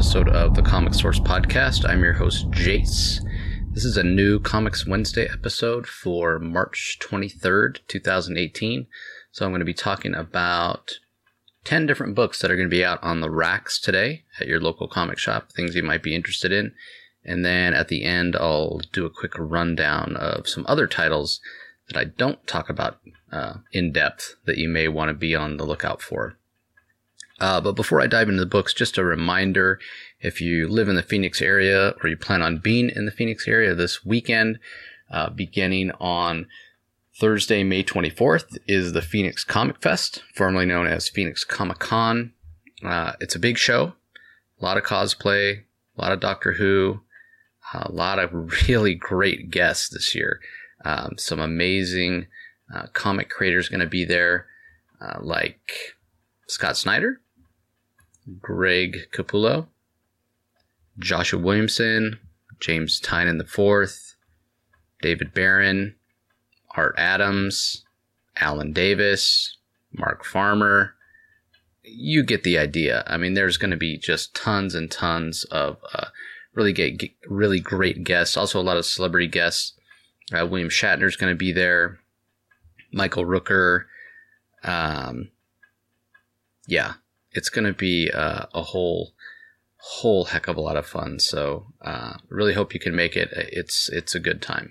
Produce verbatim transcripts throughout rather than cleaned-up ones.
episode of the Comic Source Podcast. I'm your host, Jace. This is a new Comics Wednesday episode for March twenty-third, twenty eighteen. So I'm going to be talking about ten different books that are going to be out on the racks today at your local comic shop, things you might be interested in. And then at the end, I'll do a quick rundown of some other titles that I don't talk about uh, in depth that you may want to be on the lookout for. Uh, but before I dive into the books, just a reminder, if you live in the Phoenix area or you plan on being in the Phoenix area this weekend, uh, beginning on Thursday, May twenty-fourth, is the Phoenix Comic Fest, formerly known as Phoenix Comic Con. Uh, it's a big show, a lot of cosplay, a lot of Doctor Who, a lot of really great guests this year. Um, some amazing uh, comic creators going to be there, uh, like Scott Snyder, Greg Capullo, Joshua Williamson, James Tynion the fourth, David Barron, Art Adams, Alan Davis, Mark Farmer. You get the idea. I mean, there's going to be just tons and tons of uh, really get, get really great guests. Also, a lot of celebrity guests. Uh, William Shatner's going to be there. Michael Rooker. Um, yeah, it's going to be uh, a whole whole heck of a lot of fun. So, uh, really hope you can make it. It's it's a good time.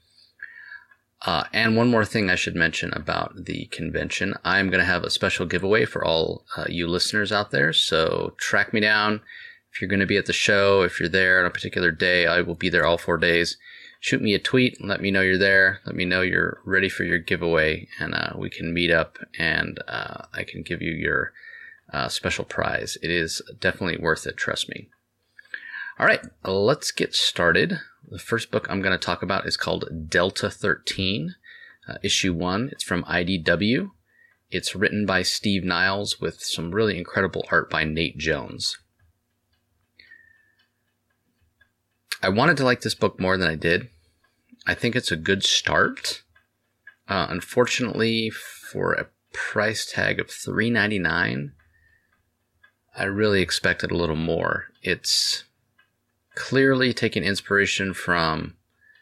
Uh, and one more thing I should mention about the convention. I'm going to have a special giveaway for all uh, you listeners out there. So track me down. If you're going to be at the show, if you're there on a particular day, I will be there all four days. Shoot me a tweet and let me know you're there. Let me know you're ready for your giveaway, and uh, we can meet up and uh, I can give you your uh, special prize. It is definitely worth it, trust me. All right, let's get started. The first book I'm going to talk about is called Delta thirteen, uh, issue one. It's from I D W. It's written by Steve Niles with some really incredible art by Nate Jones. I wanted to like this book more than I did. I think it's a good start. Uh, unfortunately, for a price tag of three ninety-nine, I really expected a little more. It's clearly taking inspiration from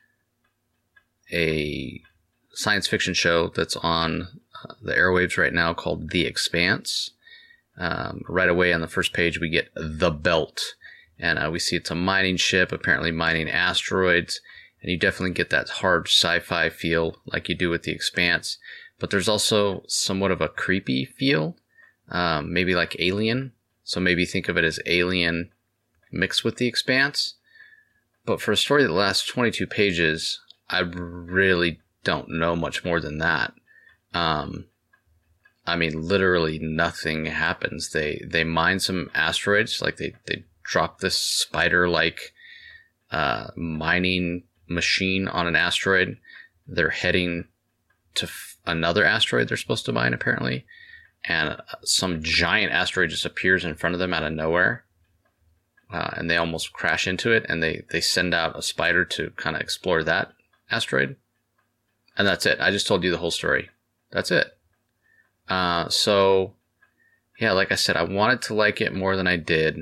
a science fiction show that's on uh, the airwaves right now called The Expanse. Um, right away on the first page, we get The Belt. And uh, we see it's a mining ship, apparently mining asteroids. And you definitely get that hard sci-fi feel like you do with The Expanse. But there's also somewhat of a creepy feel, um, maybe like Alien. So maybe think of it as Alien mixed with The Expanse. But for a story that lasts twenty-two pages, I really don't know much more than that. Um, I mean, literally nothing happens. They they mine some asteroids, like they, they drop this spider-like uh, mining machine on an asteroid. They're heading to f- another asteroid they're supposed to mine, apparently. And uh, some giant asteroid just appears in front of them out of nowhere. Uh, and they almost crash into it. And they, they send out a spider to kind of explore that asteroid. And that's it. I just told you the whole story. That's it. Uh, so, yeah, like I said, I wanted to like it more than I did.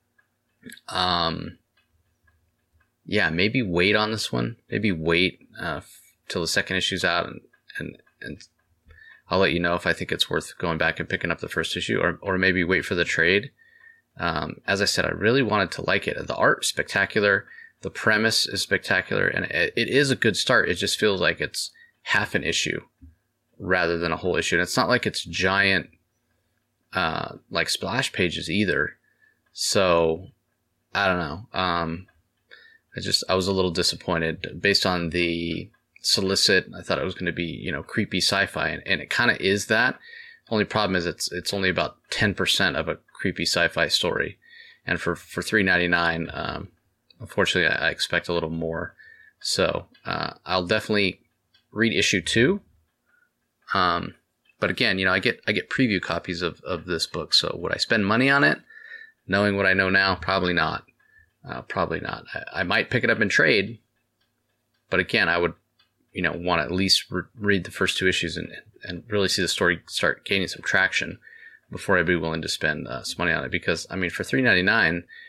Um, yeah, maybe wait on this one. Maybe wait uh, f- till the second issue's out, and, and and I'll let you know if I think it's worth going back and picking up the first issue, or or maybe wait for the trade. Um, as I said, I really wanted to like it. The art is spectacular. The premise is spectacular, and it, it is a good start. It just feels like it's half an issue rather than a whole issue. And it's not like it's giant, uh, like splash pages either. So I don't know. Um, I just, I was a little disappointed based on the solicit. I thought it was going to be, you know, creepy sci-fi, and, and it kind of is that. Only problem is it's, it's only about ten percent of a creepy sci-fi story. And for, for three ninety-nine, um, unfortunately I, I expect a little more. So, uh, I'll definitely read issue two. Um, but again, you know, I get, I get preview copies of, of this book. So would I spend money on it? Knowing what I know now, probably not. Uh, probably not. I, I might pick it up in trade, but again, I would, you know, want to at least re- read the first two issues and and really see the story start gaining some traction before I'd be willing to spend uh, some money on it. Because I mean, for three ninety-nine,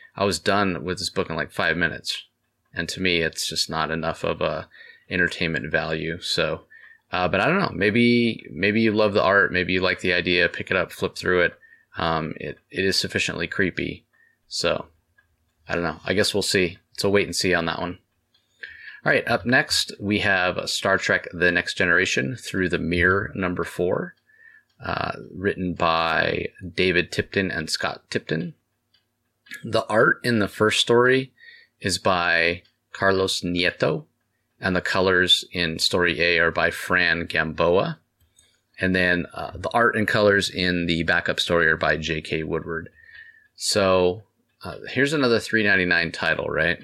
I was done with this book in like five minutes. And to me, it's just not enough of a entertainment value. So, uh, but I don't know, maybe, maybe you love the art. Maybe you like the idea, pick it up, flip through it. Um, it, it is sufficiently creepy. So I don't know. I guess we'll see. It's a wait and see on that one. All right. Up next, we have Star Trek: The Next Generation Through the Mirror, number four, uh, written by David Tipton and Scott Tipton. The art in the first story is by Carlos Nieto, and the colors in story A are by Fran Gamboa. And then uh, the art and colors in the backup story are by J K Woodward. So uh, here's another three ninety-nine title, right?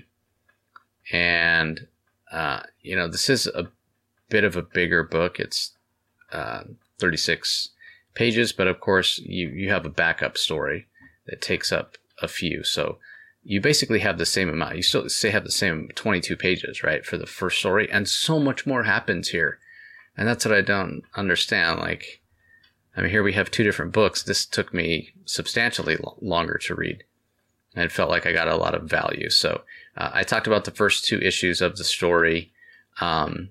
And, uh, you know, this is a bit of a bigger book. It's uh, thirty-six pages, but of course you, you have a backup story that takes up a few. So you basically have the same amount. You still say have the same twenty-two pages, right, for the first story. And so much more happens here. And that's what I don't understand. Like, I mean, here we have two different books. This took me substantially lo- longer to read. And it felt like I got a lot of value. So uh, I talked about the first two issues of the story. Um,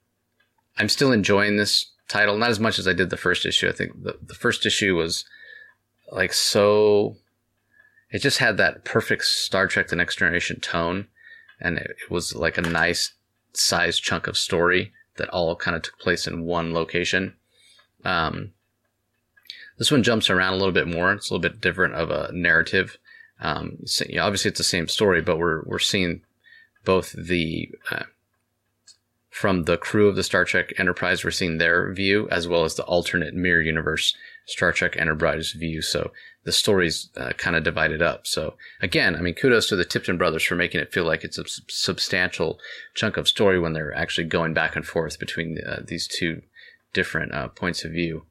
I'm still enjoying this title, not as much as I did the first issue. I think the, the first issue was like so... It just had that perfect Star Trek: The Next Generation tone. And it, it was like a nice sized chunk of story that all kind of took place in one location. Um, this one jumps around a little bit more. It's a little bit different of a narrative. Um, so, you know, obviously it's the same story, but we're we're seeing both the uh, from the crew of the Star Trek Enterprise, we're seeing their view, as well as the alternate mirror universe Star Trek Enterprise view. So the story's uh, kind of divided up. So again, I mean, kudos to the Tipton brothers for making it feel like it's a s- substantial chunk of story when they're actually going back and forth between uh, these two different uh, points of view.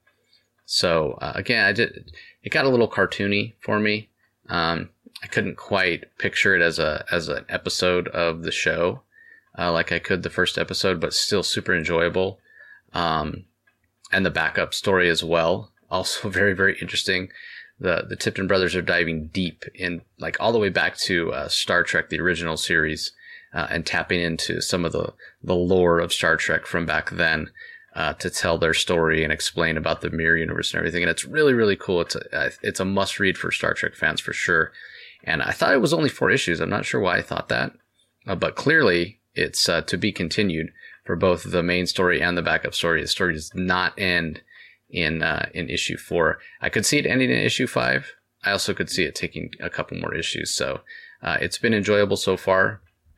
So uh, again, I did. It got a little cartoony for me. Um, I couldn't quite picture it as a as an episode of the show uh, like I could the first episode, but still super enjoyable. Um, and the backup story as well, also very very interesting. The the Tipton brothers are diving deep in, like all the way back to uh, Star Trek, the original series, uh, and tapping into some of the, the lore of Star Trek from back then uh, to tell their story and explain about the mirror universe and everything. And it's really, really cool. It's a, it's a must read for Star Trek fans for sure. And I thought it was only four issues. I'm not sure why I thought that, uh, but clearly it's uh, to be continued for both the main story and the backup story. The story does not end in uh, in issue four. I could see it ending in issue five. I also could see it taking a couple more issues. So uh, it's been enjoyable so far.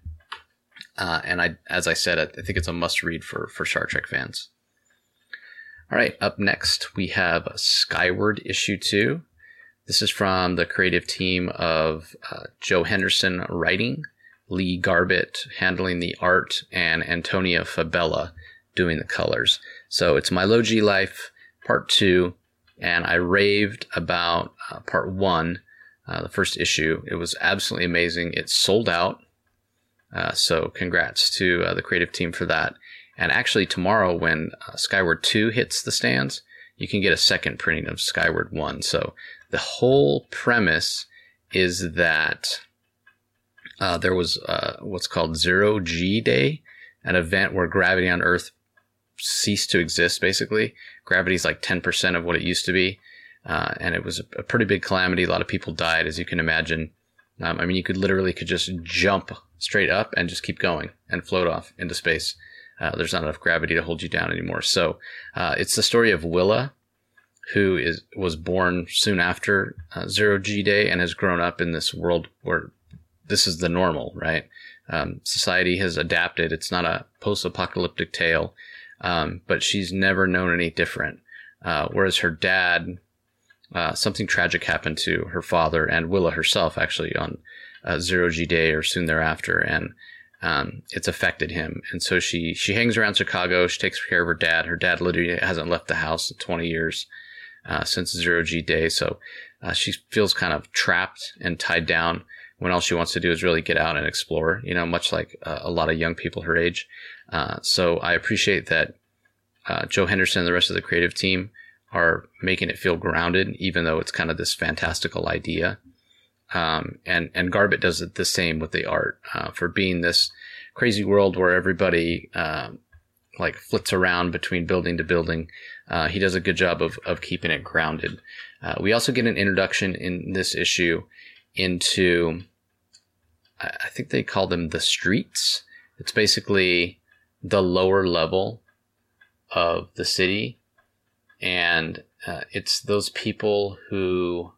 Uh, and I, as I said, I think it's a must read for, for Star Trek fans. All right, up next, we have Skyward issue two. This is from the creative team of uh, Joe Henderson writing, Lee Garbett handling the art, and Antonia Fabella doing the colors. So it's Milo G Life part two, and I raved about uh, part one, uh, the first issue. It was absolutely amazing. It sold out. Uh, so congrats to uh, the creative team for that. And actually tomorrow when uh, Skyward two hits the stands, you can get a second printing of Skyward one. So the whole premise is that uh, there was uh, what's called Zero G Day, an event where gravity on Earth ceased to exist, basically. Gravity is like ten percent of what it used to be. Uh, and it was a, a pretty big calamity. A lot of people died, as you can imagine. Um, I mean, you could literally could just jump straight up and just keep going and float off into space. Uh, there's not enough gravity to hold you down anymore. So uh, it's the story of Willa, who is was born soon after uh, Zero G Day and has grown up in this world where this is the normal, right? Um, society has adapted. It's not a post-apocalyptic tale, um, but she's never known any different. Uh, whereas her dad, uh, something tragic happened to her father and Willa herself, actually, on uh, Zero G Day or soon thereafter, and um, it's affected him. And so she she hangs around Chicago. She takes care of her dad. Her dad literally hasn't left the house in twenty years. Uh, since Zero G Day. So uh, she feels kind of trapped and tied down when all she wants to do is really get out and explore, you know, much like uh, a lot of young people her age. Uh, so I appreciate that uh, Joe Henderson and the rest of the creative team are making it feel grounded, even though it's kind of this fantastical idea. Um, and, and Garbett does it the same with the art, uh, for being this crazy world where everybody, um, like flits around between building to building. Uh, he does a good job of, of keeping it grounded. Uh, we also get an introduction in this issue into, I think they call them the streets. It's basically the lower level of the city. And uh, it's those people who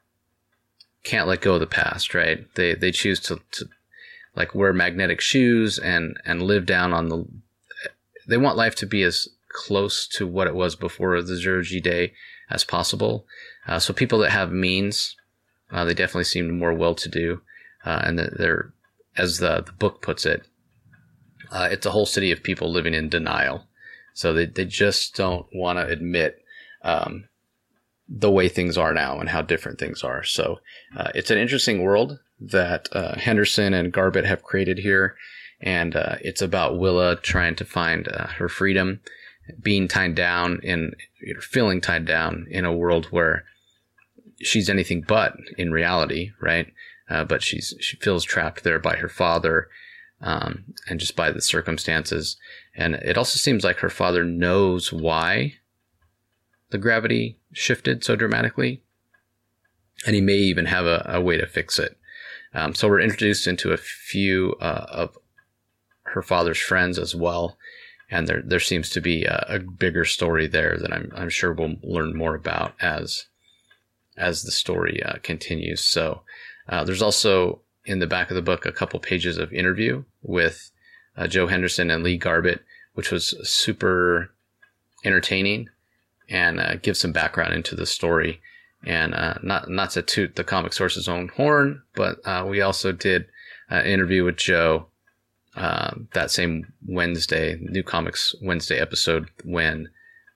can't let go of the past, right? They they choose to, to like wear magnetic shoes and, and live down on the, they want life to be as close to what it was before the zero G day as possible. Uh, so people that have means, uh, they definitely seem more well-to-do. Uh, and they're, as the, the book puts it, uh, it's a whole city of people living in denial. So they, they just don't want to admit um, the way things are now and how different things are. So uh, it's an interesting world that uh, Henderson and Garbett have created here. And uh, it's about Willa trying to find uh, her freedom, being tied down in, you know, feeling tied down in a world where she's anything but in reality, right? Uh, but she's she feels trapped there by her father, um, and just by the circumstances. And it also seems like her father knows why the gravity shifted so dramatically, and he may even have a, a way to fix it. Um, so we're introduced into a few uh, of her father's friends as well, and there there seems to be a, a bigger story there that I'm I'm sure we'll learn more about as as the story uh, continues. So uh, there's also in the back of the book a couple pages of interview with uh, Joe Henderson and Lee Garbett, which was super entertaining and uh, gives some background into the story. And uh, not not to toot the Comic Source's own horn, but uh, we also did an interview with Joe uh, that same Wednesday, New Comics Wednesday episode, when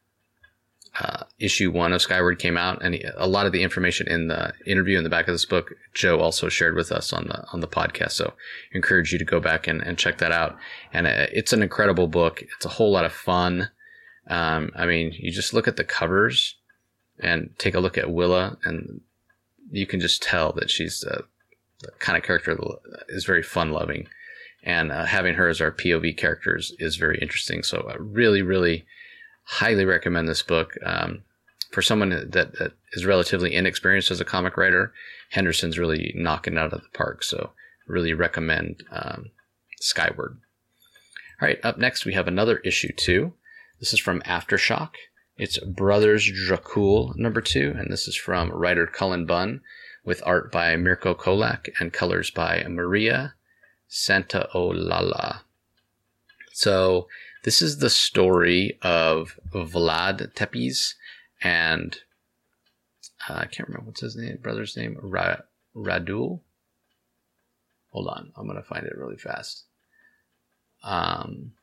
uh, issue one of Skyward came out, and he, a lot of the information in the interview in the back of this book, Joe also shared with us on the on the podcast. So I encourage you to go back and, and check that out. And uh, it's an incredible book. It's a whole lot of fun. Um, I mean, you just look at the covers and take a look at Willa, and you can just tell that she's uh, the kind of character that is very fun-loving. And uh, having her as our P O V characters is very interesting. So I really, really highly recommend this book. Um, for someone that, that is relatively inexperienced as a comic writer, Henderson's really knocking it out of the park. So really recommend um, Skyward. All right, up next we have another issue two. This is from Aftershock. It's Brothers Dracul number two, and this is from writer Cullen Bunn, with art by Mirko Kolak and colors by Maria Santaolalla. So this is the story of Vlad Tepes and uh, I can't remember what's his name, brother's name, Ra- Radul. Hold on, I'm gonna find it really fast. Um,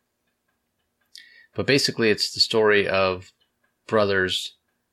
but basically, it's the story of brothers.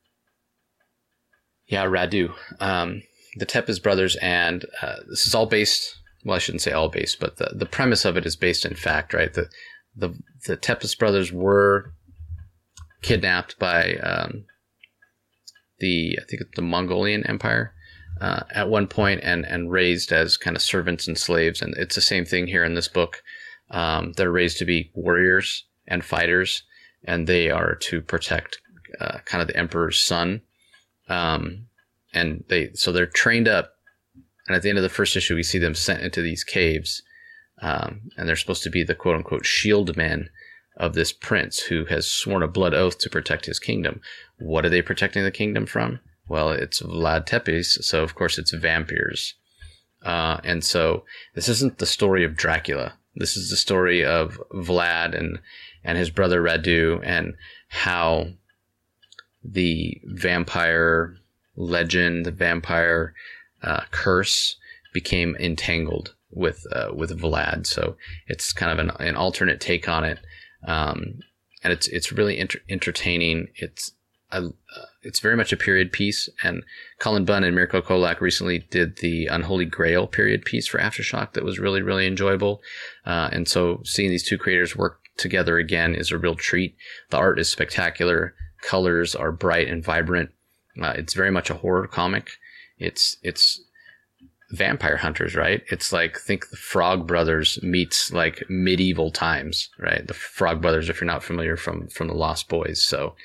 Yeah, Radu. Um, the Tepes brothers, and uh, this is all based. Well, I shouldn't say all based, but the, the premise of it is based in fact, right? The the the Tepes brothers were kidnapped by um, the I think it's the Mongolian Empire uh, at one point, and and raised as kind of servants and slaves. And it's the same thing here in this book. Um, they're raised to be warriors and fighters, and they are to protect uh, kind of the emperor's son. Um, and they, so they're trained up, and at the end of the first issue, we see them sent into these caves. Um, and they're supposed to be the quote unquote shield men of this prince who has sworn a blood oath to protect his kingdom. What are they protecting the kingdom from? Well, it's Vlad Tepes. So of course it's vampires. Uh, and so this isn't the story of Dracula. This is the story of Vlad and, and his brother Radu, and how the vampire legend, the vampire uh, curse became entangled with uh, with Vlad. So it's kind of an, an alternate take on it, um, and it's it's really inter- entertaining. It's a, uh, it's very much a period piece, and Cullen Bunn and Mirko Kolak recently did the Unholy Grail period piece for Aftershock that was really, really enjoyable. Uh, and so seeing these two creators work together again is a real treat. The art is spectacular. Colors are bright and vibrant. Uh, it's very much a horror comic. It's it's vampire hunters, right? It's like, think the Frog Brothers meets like medieval times, right? The Frog Brothers, if you're not familiar, from from the Lost Boys. So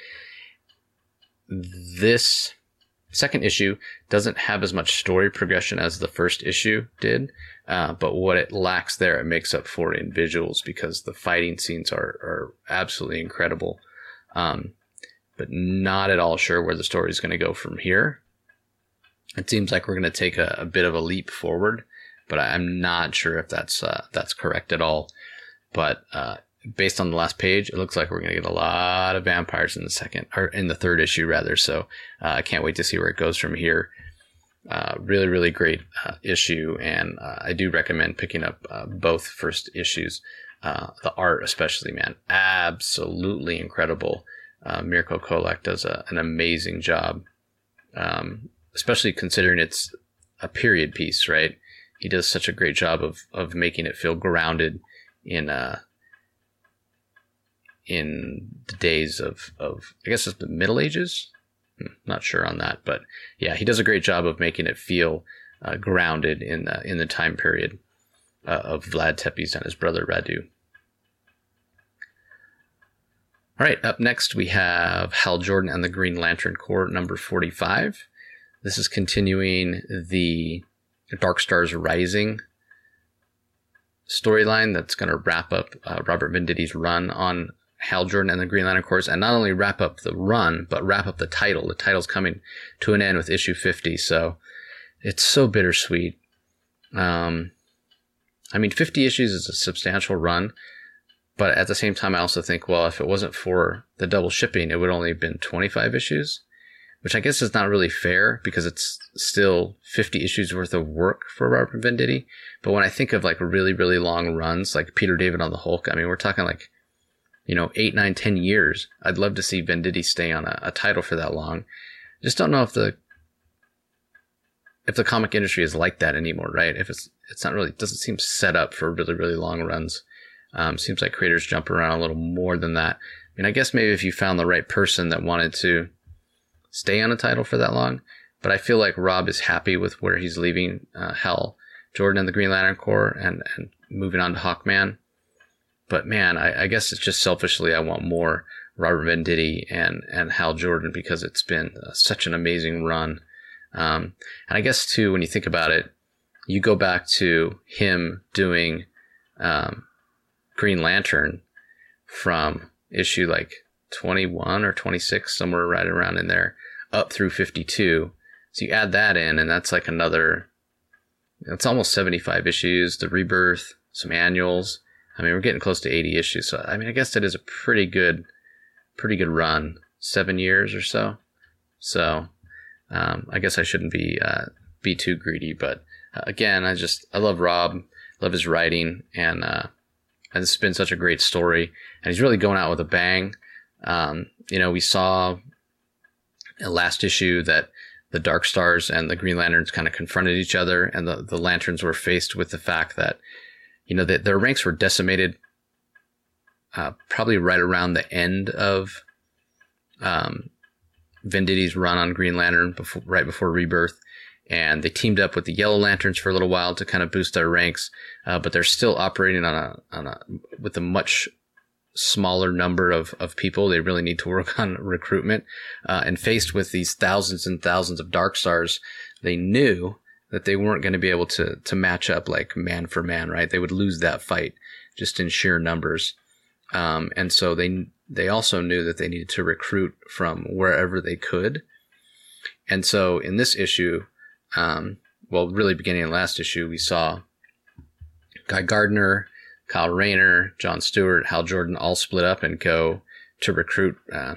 this second issue doesn't have as much story progression as the first issue did, uh, but what it lacks there, it makes up for in visuals, because the fighting scenes are, are absolutely incredible. Um, but not at all sure where the story is going to go from here. It seems like we're going to take a, a bit of a leap forward, but I'm not sure if that's uh, that's correct at all. But uh, based on the last page, it looks like we're going to get a lot of vampires in the second, or in the third issue rather. So uh, I can't wait to see where it goes from here. Uh, really, really great uh, issue, and uh, I do recommend picking up uh, both first issues. Uh, the art, especially, man, absolutely incredible. Uh, Mirko Kolak does a, an amazing job, um, especially considering it's a period piece, right? He does such a great job of of making it feel grounded in uh, in the days of, of I guess it's the Middle Ages. I'm not sure on that, but yeah, he does a great job of making it feel uh, grounded in the, in the time period uh, of Vlad Tepes and his brother Radu. All right, up next we have Hal Jordan and the Green Lantern Corps, number forty-five. This is continuing the Dark Stars Rising storyline that's going to wrap up uh, Robert Venditti's run on Hal Jordan and the Green Lantern Corps, and not only wrap up the run, but wrap up the title. The title's coming to an end with issue fifty, so it's so bittersweet. Um, I mean, fifty issues is a substantial run, but at the same time, I also think, well, if it wasn't for the double shipping, it would only have been twenty-five issues, which I guess is not really fair, because it's still fifty issues worth of work for Robert Venditti. But when I think of like really, really long runs, like Peter David on the Hulk, I mean, we're talking like, you know, eight, nine, ten years. I'd love to see Venditti stay on a, a title for that long. Just don't know if the if the comic industry is like that anymore, right? If it's it's not really, it doesn't seem set up for really, really long runs. Um, seems like creators jump around a little more than that. I mean, I guess maybe if you found the right person that wanted to stay on a title for that long, but I feel like Rob is happy with where he's leaving uh, Hal Jordan and the Green Lantern Corps, and, and moving on to Hawkman. But man, I, I guess it's just selfishly, I want more Robert Venditti and, and Hal Jordan, because it's been uh, such an amazing run. Um, and I guess too, when you think about it, you go back to him doing um, Green Lantern from issue like twenty-one or twenty-six, somewhere right around in there, up through fifty-two. So you add that in, and that's like another, it's almost seventy-five issues, the Rebirth, some annuals. I mean, we're getting close to eighty issues. So, I mean, I guess that is a pretty good, pretty good run. Seven years or so. So, um, I guess I shouldn't be, uh, be too greedy. But uh, again, I just, I love Rob, love his writing, and, uh, and it's been such a great story. And he's really going out with a bang. Um, you know, we saw in last issue that the Dark Stars and the Green Lanterns kind of confronted each other, and the, the Lanterns were faced with the fact that, you know, that their ranks were decimated uh, probably right around the end of um, Venditti's run on Green Lantern, before, right before Rebirth. And they teamed up with the Yellow Lanterns for a little while to kind of boost their ranks, uh, but they're still operating on a on a with a much smaller number of, of people. They really need to work on recruitment. Uh, and faced with these thousands and thousands of Dark Stars, they knew that they weren't going to be able to to match up like man for man, right? They would lose that fight just in sheer numbers. Um, and so they they also knew that they needed to recruit from wherever they could. And so in this issue, um, well, really beginning of last issue, we saw Guy Gardner, Kyle Rayner, John Stewart, Hal Jordan all split up and go to recruit uh,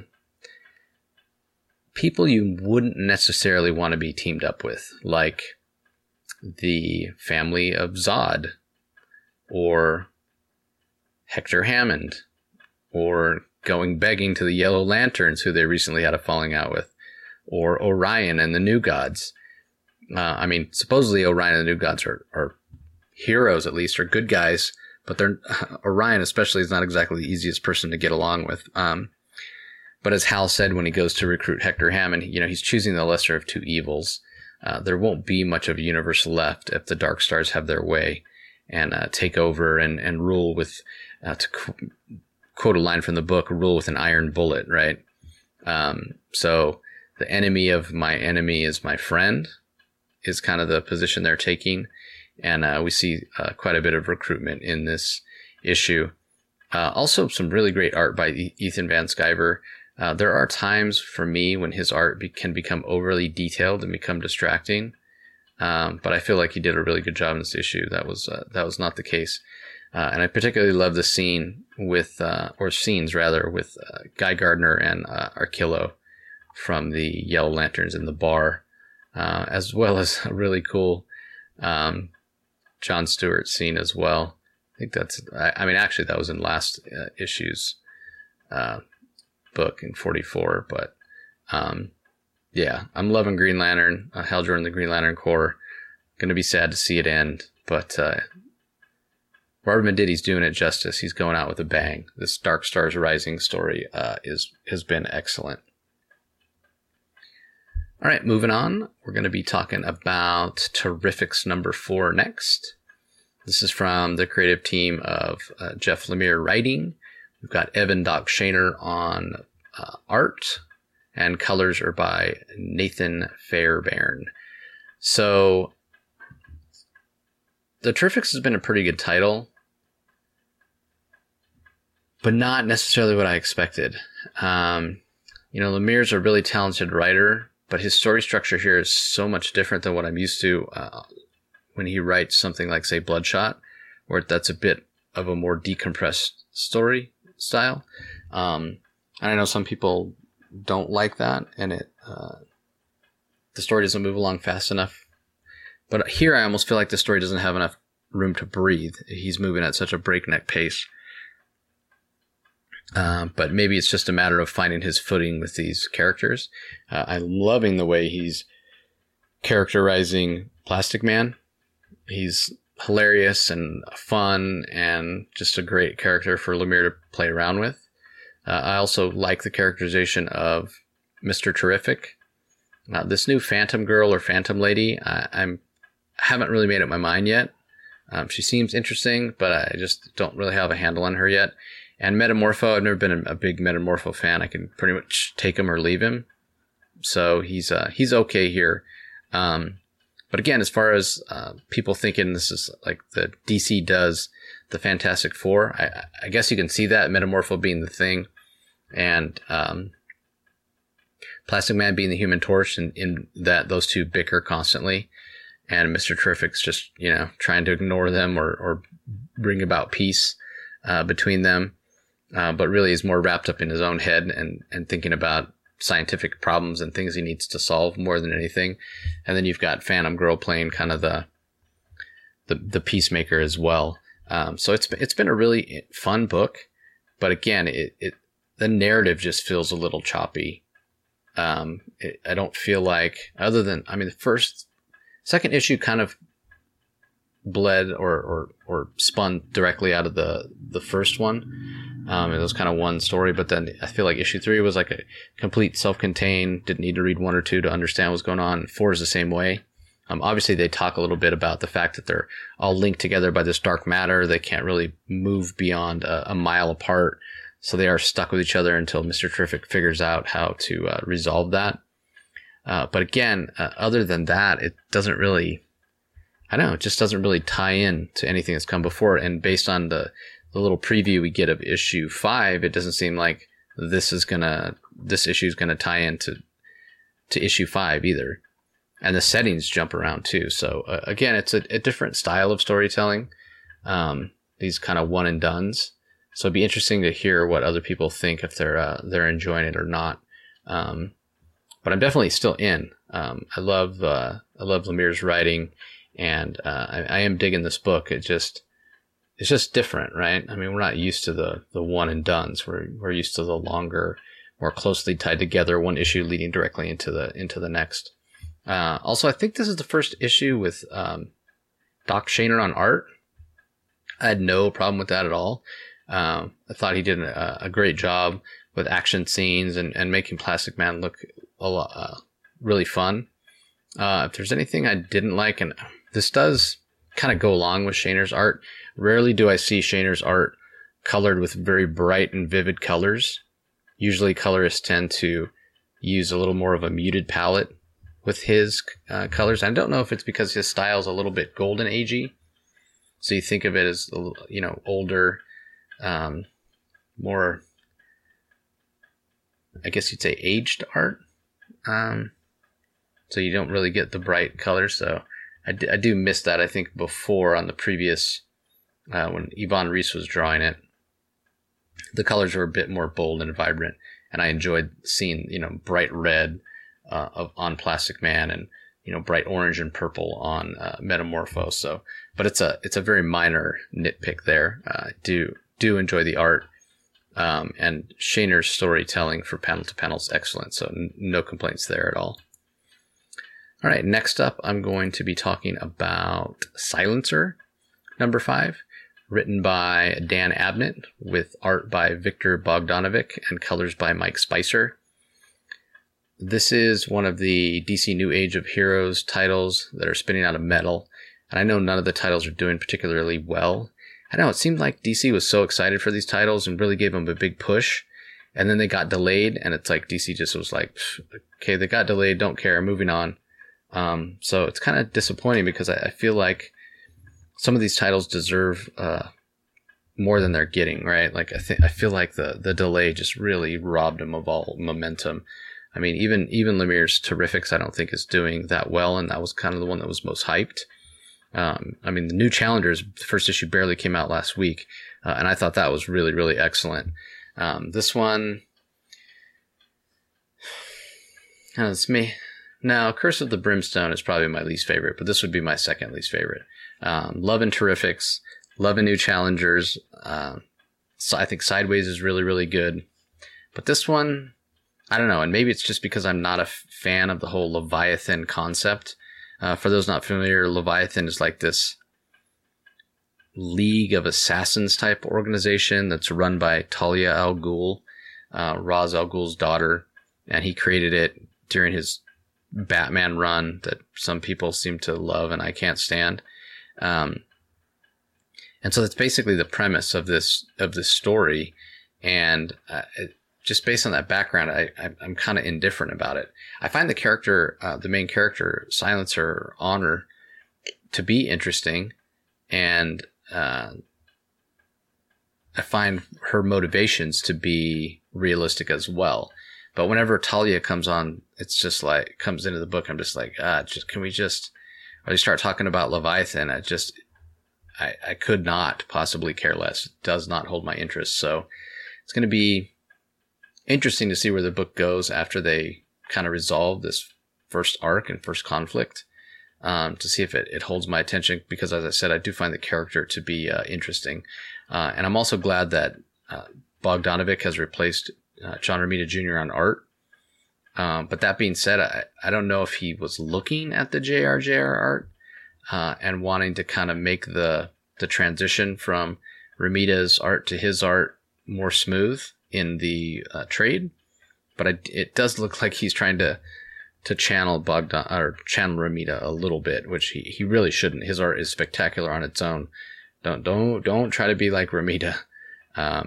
people you wouldn't necessarily want to be teamed up with, like the family of Zod, or Hector Hammond, or going begging to the Yellow Lanterns, who they recently had a falling out with, or Orion and the New Gods. Uh, I mean, supposedly Orion and the New Gods are, are heroes, at least, or good guys, but they're Orion especially is not exactly the easiest person to get along with. Um, but as Hal said when he goes to recruit Hector Hammond, you know, he's choosing the lesser of two evils. uh, there won't be much of a universe left if the Dark Stars have their way and uh, take over and, and rule with, uh, to qu- quote a line from the book, rule with an iron bullet, right? Um, so the enemy of my enemy is my friend is kind of the position they're taking. And uh, we see uh, quite a bit of recruitment in this issue. Uh, also, some really great art by e- Ethan Van Sciver. Uh, there are times for me when his art be- can become overly detailed and become distracting. Um, but I feel like he did a really good job in this issue. That was uh, that was not the case. Uh, and I particularly love the scene with, uh, or scenes rather, with uh, Guy Gardner and uh, Arkillo from the Yellow Lanterns in the bar, uh, as well as a really cool um, John Stewart scene as well. I think that's, I, I mean, actually that was in last uh, issue's uh, book in forty-four, but um, yeah, I'm loving Green Lantern, uh, Hal Jordan, the Green Lantern Corps. Going to be sad to see it end, but uh, Robert Venditti's doing it justice. He's going out with a bang. This Dark Stars Rising story uh, is has been excellent. All right, moving on. We're going to be talking about Terrifics number four next. This is from the creative team of uh, Jeff Lemire writing. We've got Evan Doc Shaner on uh, art, and colors are by Nathan Fairbairn. So the Terrifics has been a pretty good title, but not necessarily what I expected. Um, you know, Lemire's a really talented writer, but his story structure here is so much different than what I'm used to uh, when he writes something like, say, Bloodshot, where that's a bit of a more decompressed story style. Um, and I know some people don't like that, and it uh, the story doesn't move along fast enough. But here I almost feel like the story doesn't have enough room to breathe. He's moving at such a breakneck pace. Uh, but maybe it's just a matter of finding his footing with these characters. Uh, I'm loving the way he's characterizing Plastic Man. He's hilarious and fun and just a great character for Lemire to play around with. Uh, I also like the characterization of Mister Terrific. Now, this new Phantom Girl or Phantom Lady, I, I'm haven't really made up my mind yet. Um, she seems interesting, but I just don't really have a handle on her yet. And Metamorpho, I've never been a big Metamorpho fan. I can pretty much take him or leave him. So he's uh, he's okay here. Um, but again, as far as uh, people thinking this is like the D C does the Fantastic Four, I, I guess you can see that, Metamorpho being the Thing, and um, Plastic Man being the Human Torch, and in that those two bicker constantly. And Mister Terrific's just, you know, trying to ignore them or, or bring about peace uh, between them. Uh, but really is more wrapped up in his own head and, and thinking about scientific problems and things he needs to solve more than anything. And then you've got Phantom Girl playing kind of the the, the peacemaker as well. Um, so it's it's been a really fun book, but again, it, it the narrative just feels a little choppy. Um, it, I don't feel like, other than, I mean, the first, second issue kind of bled or or or spun directly out of the the first one. Um, it was kind of one story, but then I feel like issue three was like a complete self-contained, didn't need to read one or two to understand what's going on. Four is the same way. Um, obviously, they talk a little bit about the fact that they're all linked together by this dark matter. They can't really move beyond a, a mile apart, so they are stuck with each other until Mister Terrific figures out how to uh, resolve that. Uh, but again, uh, other than that, it doesn't really, I don't know, it just doesn't really tie in to anything that's come before. And based on the the little preview we get of issue five, it doesn't seem like this is gonna, this issue is gonna tie into to issue five either. And the settings jump around too. So uh, again, it's a, a different style of storytelling. Um, these kind of one and dones. So it'd be interesting to hear what other people think, if they're uh, they're enjoying it or not. Um, but I'm definitely still in. Um, I love uh, I love Lemire's writing, and uh, I, I am digging this book. It just It's just different, right? I mean, we're not used to the, the one and dones. We're we're used to the longer, more closely tied together, one issue leading directly into the into the next. Uh, also, I think this is the first issue with um, Doc Shaner on art. I had no problem with that at all. Um, I thought he did a, a great job with action scenes and, and making Plastic Man look a lot, uh, really fun. Uh, if there's anything I didn't like, and this does kind of go along with Shaner's art, rarely do I see Shaner's art colored with very bright and vivid colors. Usually colorists tend to use a little more of a muted palette with his uh, colors. I don't know if it's because his style is a little bit golden agey. So you think of it as, you know, older, um, more, I guess you'd say aged art. Um, so you don't really get the bright colors. So I, d- I do miss that. I think before on the previous, uh, when Yvonne Reese was drawing it, the colors were a bit more bold and vibrant. And I enjoyed seeing, you know, bright red uh, of, on Plastic Man, and, you know, bright orange and purple on uh, Metamorpho. So, but it's a it's a very minor nitpick there. Uh, I do do enjoy the art, um, and Shaner's storytelling for panel to panel is excellent. So n- no complaints there at all. All right, next up, I'm going to be talking about Silencer, number five, written by Dan Abnett with art by Victor Bogdanovic and colors by Mike Spicer. This is one of the D C New Age of Heroes titles that are spinning out of Metal. And I know none of the titles are doing particularly well. I know it seemed like D C was so excited for these titles and really gave them a big push. And then they got delayed, and it's like D C just was like, okay, they got delayed, don't care, moving on. Um, so it's kind of disappointing because I, I feel like some of these titles deserve uh, more than they're getting, right? Like I think I feel like the the delay just really robbed them of all momentum. I mean, even even Lemire's Terrifics, I don't think is doing that well, and that was kind of the one that was most hyped. Um, I mean, the New Challengers, the first issue barely came out last week, uh, and I thought that was really, really excellent. Um, this one, oh, it's me. Now, Curse of the Brimstone is probably my least favorite, but this would be my second least favorite. Um, love and Terrifics, love and New Challengers. Uh, so I think Sideways is really, really good. But this one, I don't know, and maybe it's just because I'm not a f- fan of the whole Leviathan concept. Uh, for those not familiar, Leviathan is like this League of Assassins type organization that's run by Talia al Ghul, uh, Ra's al Ghul's daughter, and he created it during his Batman run that some people seem to love and I can't stand. Um, and so that's basically the premise of this of this story, and uh, it, just based on that background, I, I, I'm kind of indifferent about it. I find the character, uh, the main character, Silencer Honor, to be interesting, and uh, I find her motivations to be realistic as well. But whenever Talia comes on, it's just like, comes into the book, I'm just like, ah, just can we just, or they start talking about Leviathan, I just, I, I could not possibly care less. It does not hold my interest. So it's going to be interesting to see where the book goes after they kind of resolve this first arc and first conflict, um, to see if it, it holds my attention, because as I said, I do find the character to be uh, interesting. Uh, and I'm also glad that uh, Bogdanovic has replaced uh, John Romita Junior on art. Um, but that being said, I, I don't know if he was looking at the J R J R art uh, and wanting to kind of make the, the transition from Romita's art to his art more smooth in the uh, trade, but I, it does look like he's trying to to channel Bogdan or channel Romita a little bit, which he, he really shouldn't. His art is spectacular on its own. Don't don't don't try to be like Romita. Um,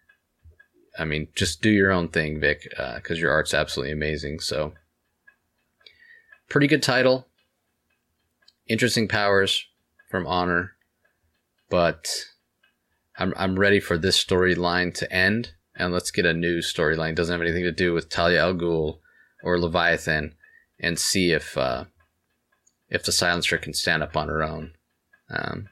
I mean, just do your own thing, Vic, because uh, your art's absolutely amazing. So, pretty good title. Interesting powers from Honor, but I'm I'm ready for this storyline to end. And let's get a new storyline. Doesn't have anything to do with Talia al Ghul or Leviathan, and see if uh, if the Silencer can stand up on her own. Um,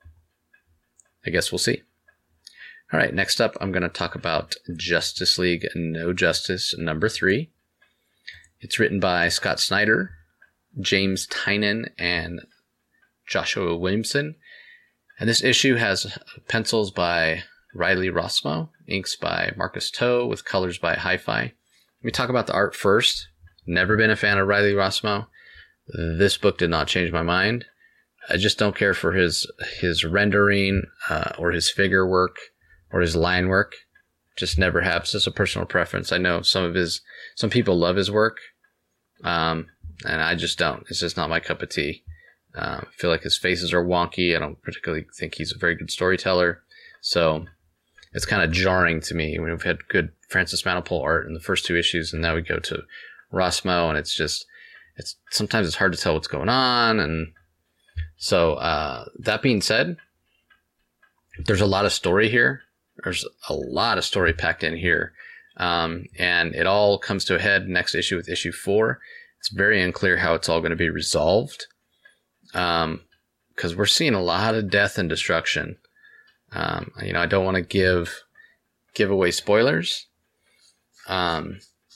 I guess we'll see. All right, next up, I'm going to talk about Justice League No Justice number three. It's written by Scott Snyder, James Tynion, and Joshua Williamson. And this issue has pencils by Riley Rossmo, inks by Marcus Toe, with colors by Hi-Fi. Let me talk about the art first. Never been a fan of Riley Rossmo. This book did not change my mind. I just don't care for his his rendering uh, or his figure work or his line work. Just never have. It's just a personal preference. I know some of his some people love his work. Um, and I just don't. It's just not my cup of tea. Uh, I feel like his faces are wonky. I don't particularly think he's a very good storyteller. So it's kind of jarring to me. We've had good Francis Manapul art in the first two issues, and now we go to Rossmo, and it's just, it's sometimes it's hard to tell what's going on. And so uh, that being said, there's a lot of story here. There's a lot of story packed in here. Um, and it all comes to a head next issue with issue four. It's very unclear how it's all going to be resolved. Um, because we're seeing a lot of death and destruction. Um, you know, I don't want to give give away spoilers. Um,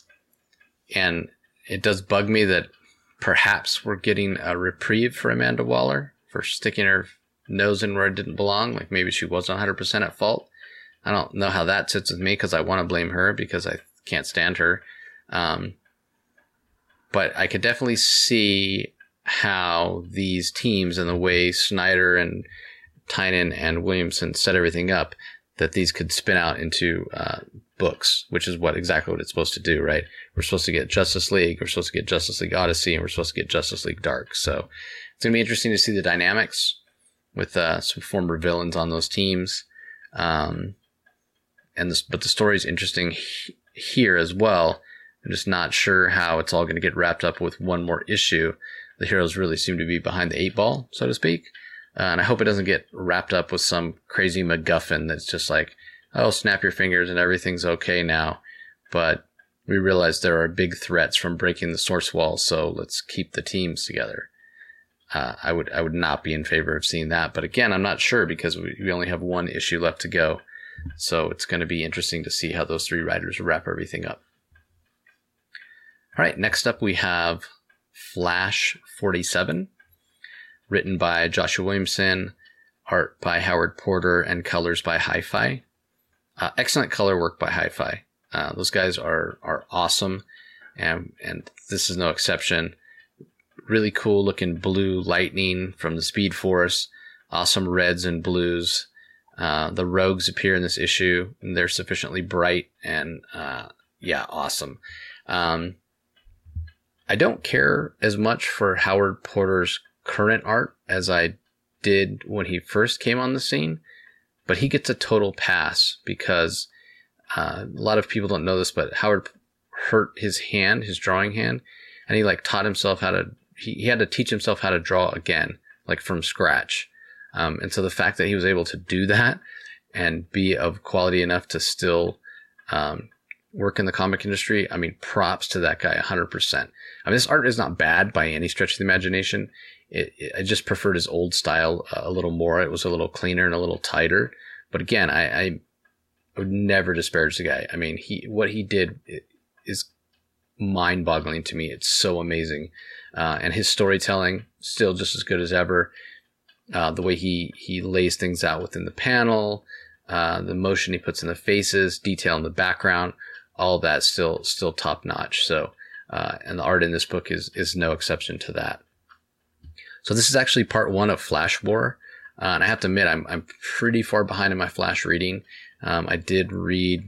and it does bug me that perhaps we're getting a reprieve for Amanda Waller for sticking her nose in where it didn't belong. Like maybe she wasn't one hundred percent at fault. I don't know how that sits with me because I want to blame her because I can't stand her. Um, but I could definitely see how these teams and the way Snyder and Tynan and Williamson set everything up, that these could spin out into uh, books, which is what exactly what it's supposed to do, right? We're supposed to get Justice League, we're supposed to get Justice League Odyssey, and we're supposed to get Justice League Dark. So it's going to be interesting to see the dynamics with uh, some former villains on those teams. Um, and this, but the story is interesting he- here as well. I'm just not sure how it's all going to get wrapped up with one more issue. The heroes really seem to be behind the eight ball, so to speak. Uh, and I hope it doesn't get wrapped up with some crazy MacGuffin that's just like, oh, snap your fingers and everything's okay now. But we realize there are big threats from breaking the source wall, so let's keep the teams together. Uh, I would I would not be in favor of seeing that. But again, I'm not sure because we, we only have one issue left to go. So it's going to be interesting to see how those three writers wrap everything up. All right, next up we have Flash forty-seven, written by Joshua Williamson, art by Howard Porter, and colors by Hi-Fi. Uh, excellent color work by Hi-Fi. Uh, those guys are are awesome, and and this is no exception. Really cool looking blue lightning from the Speed Force. Awesome reds and blues. Uh, the rogues appear in this issue, and they're sufficiently bright and uh, yeah, awesome. Um, I don't care as much for Howard Porter's current art as I did when he first came on the scene, but he gets a total pass because uh, a lot of people don't know this, but Howard hurt his hand, his drawing hand, and he like taught himself how to, he, he had to teach himself how to draw again, like from scratch. Um, and so the fact that he was able to do that and be of quality enough to still um, work in the comic industry, I mean, props to that guy one hundred percent. I mean, this art is not bad by any stretch of the imagination. It, it, I just preferred his old style a little more. It was a little cleaner and a little tighter. But again, I, I would never disparage the guy. I mean, he what he did is mind-boggling to me. It's so amazing. Uh, and his storytelling, still just as good as ever. Uh, the way he, he lays things out within the panel, uh, the motion he puts in the faces, detail in the background, all of that still still top notch. So, uh, and the art in this book is is no exception to that. So this is actually part one of Flash War, uh, and I have to admit I'm I'm pretty far behind in my Flash reading. Um, I did read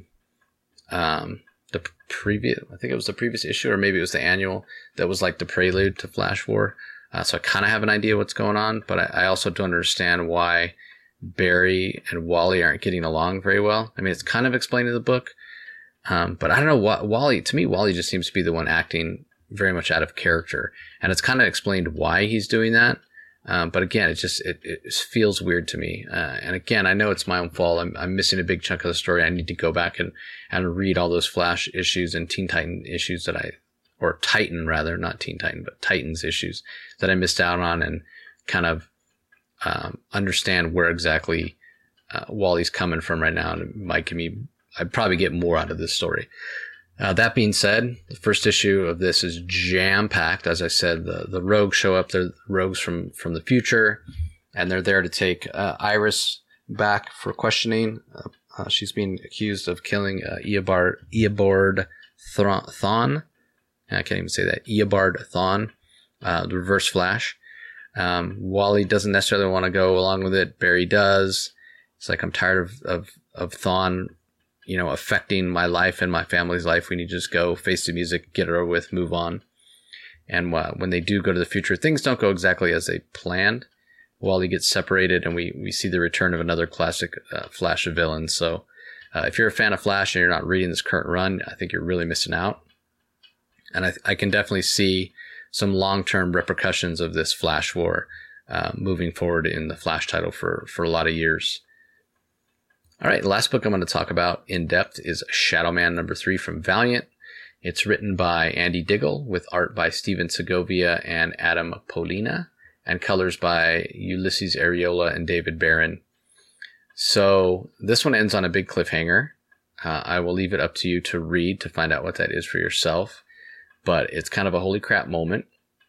um, the previous, I think it was the previous issue, or maybe it was the annual that was like the prelude to Flash War. Uh, so I kind of have an idea what's going on, but I, I also don't understand why Barry and Wally aren't getting along very well. I mean, it's kind of explained in the book, um, but I don't know what Wally, to me, Wally just seems to be the one acting very much out of character. And it's kind of explained why he's doing that. Um, but again, it just, it, it feels weird to me. Uh, and again, I know it's my own fault. I'm, I'm missing a big chunk of the story. I need to go back and, and read all those Flash issues and Teen Titan issues that I, or Titan rather, not Teen Titan, but Titans issues that I missed out on, and kind of um, understand where exactly uh, Wally's coming from right now. And it might give me, I'd probably get more out of this story. Uh, that being said, the first issue of this is jam-packed. As I said, the, the rogues show up. They're rogues from, from the future, and they're there to take uh, Iris back for questioning. Uh, uh, she's being accused of killing uh, Eobard, Eobard Thawne. I can't even say that. Eobard Thawne, uh, the Reverse Flash. Um, Wally doesn't necessarily want to go along with it. Barry does. It's like, I'm tired of, of, of Thawne, you know, affecting my life and my family's life. We need to just go face the music, get it over with, move on. And uh, when they do go to the future, things don't go exactly as they planned. Wally gets separated, and we, we see the return of another classic uh, Flash villain. So uh, if you're a fan of Flash and you're not reading this current run, I think you're really missing out. And I, I can definitely see some long-term repercussions of this Flash war uh, moving forward in the Flash title for, for a lot of years. All right, the last book I'm going to talk about in depth is Shadow Man number three from Valiant. It's written by Andy Diggle with art by Steven Segovia and Adam Polina, and colors by Ulysses Areola and David Barron. So this one ends on a big cliffhanger. Uh, I will leave it up to you to read to find out what that is for yourself. But it's kind of a holy crap moment.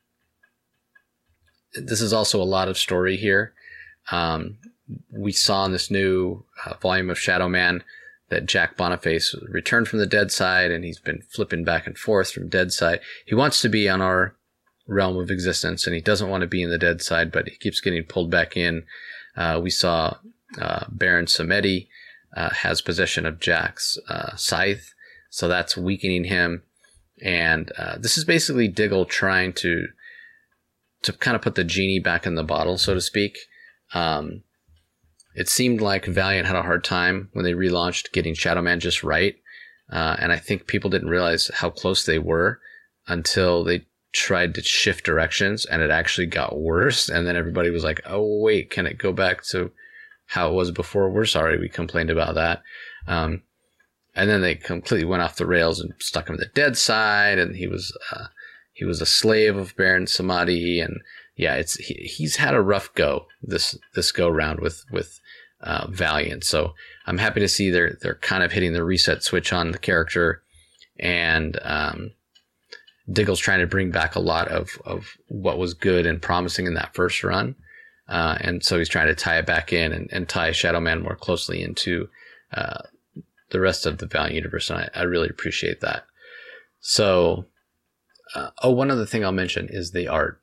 This is also a lot of story here. Um, we saw in this new uh, volume of Shadow Man that Jack Boniface returned from the dead side, and he's been flipping back and forth from dead side. He wants to be on our realm of existence, and he doesn't want to be in the dead side, but he keeps getting pulled back in. Uh, we saw uh, Baron Samedi uh, has possession of Jack's uh, scythe, so that's weakening him. And uh, this is basically Diggle trying to to kind of put the genie back in the bottle, so to speak. Um, it seemed like Valiant had a hard time when they relaunched getting Shadow Man just right, uh, and I think people didn't realize how close they were until they tried to shift directions, and it actually got worse. And then everybody was like, oh wait, can it go back to how it was before? We're sorry we complained about that. Um, and then they completely went off the rails and stuck him in the dead side, and he was uh, he was a slave of Baron Samedi. And yeah, it's he, he's had a rough go this this go round with with uh, Valiant. So I'm happy to see they're they're kind of hitting the reset switch on the character, and um, Diggle's trying to bring back a lot of, of what was good and promising in that first run. Uh, and so he's trying to tie it back in and, and tie Shadow Man more closely into uh, the rest of the Valiant universe. And I, I really appreciate that. So, uh, oh, one other thing I'll mention is the art.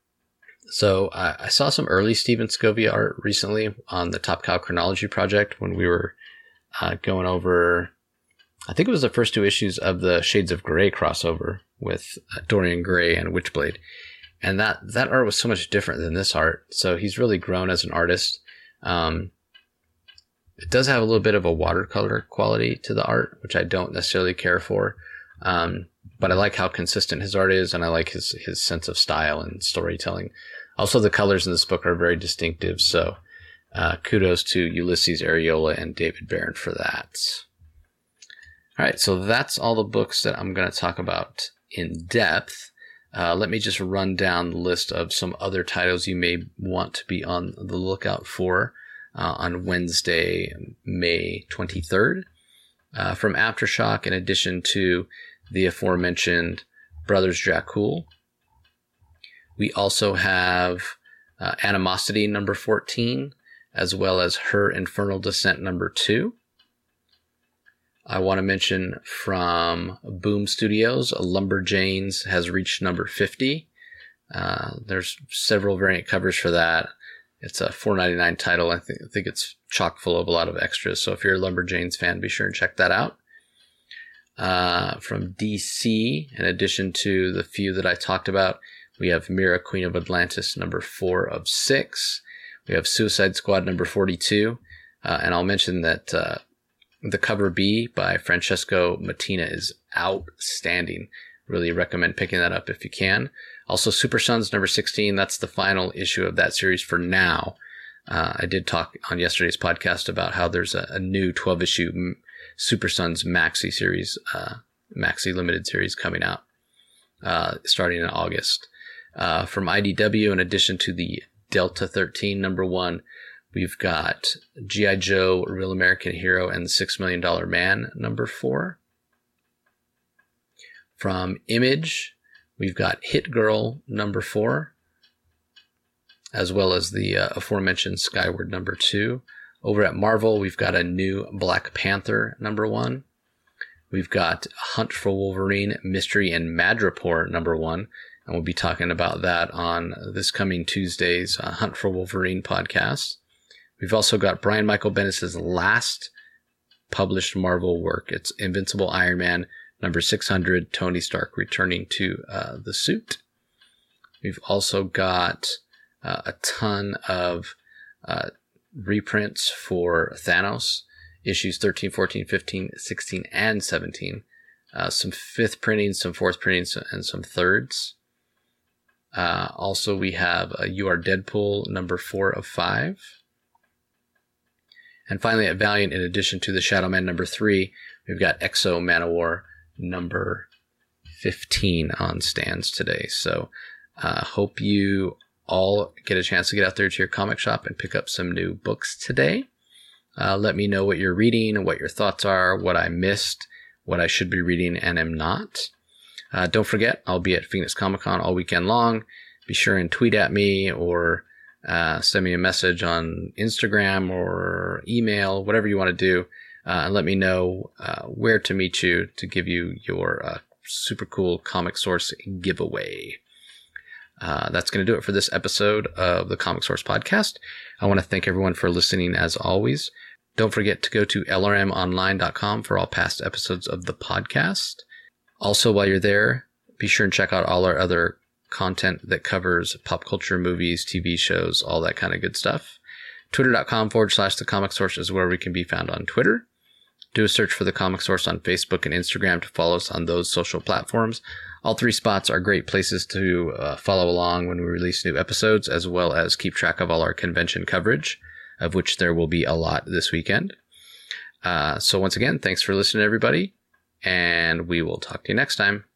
So uh, I saw some early Steven Segovia art recently on the Top Cow Chronology project when we were uh, going over, I think it was the first two issues of the Shades of Grey crossover with Dorian Gray and Witchblade. And that, that art was so much different than this art. So he's really grown as an artist. Um, it does have a little bit of a watercolor quality to the art, which I don't necessarily care for. Um, but I like how consistent his art is, and I like his, his sense of style and storytelling. Also, the colors in this book are very distinctive. So uh, kudos to Ulysses Areola and David Barron for that. All right, so that's all the books that I'm going to talk about in depth. Uh, let me just run down the list of some other titles you may want to be on the lookout for uh, on Wednesday, May twenty-third. Uh, from Aftershock, in addition to the aforementioned Brothers Dracul, we also have uh, Animosity number fourteen, as well as Her Infernal Descent number two. I want to mention from Boom Studios, Lumberjanes has reached number fifty. Uh, there's several variant covers for that. It's a four ninety-nine title. I think, I think it's chock full of a lot of extras. So if you're a Lumberjanes fan, be sure and check that out. Uh, from D C, in addition to the few that I talked about, we have Mira, Queen of Atlantis, number four of six. We have Suicide Squad, number forty-two. Uh, and I'll mention that uh, the cover B by Francesco Mattina is outstanding. Really recommend picking that up if you can. Also, Super Sons number sixteen. That's the final issue of that series for now. Uh, I did talk on yesterday's podcast about how there's a, a new twelve issue Super Sons maxi series, uh, maxi limited series coming out uh, starting in August. Uh, from I D W, in addition to the Delta thirteen number one, we've got G I. Joe, Real American Hero, and the Six Million Dollar Man, number four. From Image, we've got Hit Girl, number four, as well as the uh, aforementioned Skyward, number two. Over at Marvel, we've got a new Black Panther, number one. We've got Hunt for Wolverine, Mystery in Madripoor, number one. And we'll be talking about that on this coming Tuesday's uh, Hunt for Wolverine podcast. We've also got Brian Michael Bendis' last published Marvel work. It's Invincible Iron Man, number six hundred, Tony Stark returning to uh, the suit. We've also got uh, a ton of uh, reprints for Thanos, issues thirteen, fourteen, fifteen, sixteen, and seventeen. Uh, some fifth printings, some fourth printings, and some thirds. Uh, also, we have uh, You Are Deadpool number four of five. And finally, at Valiant, in addition to the Shadow Man number three, we've got Exo Manowar number fifteen on stands today. So uh, hope you all get a chance to get out there to your comic shop and pick up some new books today. Uh, let me know what you're reading, what your thoughts are, what I missed, what I should be reading and am not. Uh, don't forget, I'll be at Phoenix Comic Con all weekend long. Be sure and tweet at me or uh, send me a message on Instagram or email, whatever you want to do, uh, and let me know uh, where to meet you to give you your uh, super cool Comic Source giveaway. Uh, that's going to do it for this episode of the Comic Source Podcast. I want to thank everyone for listening as always. Don't forget to go to L R M online dot com for all past episodes of the podcast. Also, while you're there, be sure and check out all our other content that covers pop culture, movies, T V shows, all that kind of good stuff. Twitter.com forward slash the Comic Source is where we can be found on Twitter. Do a search for the Comic Source on Facebook and Instagram to follow us on those social platforms. All three spots are great places to uh, follow along when we release new episodes, as well as keep track of all our convention coverage, of which there will be a lot this weekend. Uh, so once again, thanks for listening, everybody, and we will talk to you next time.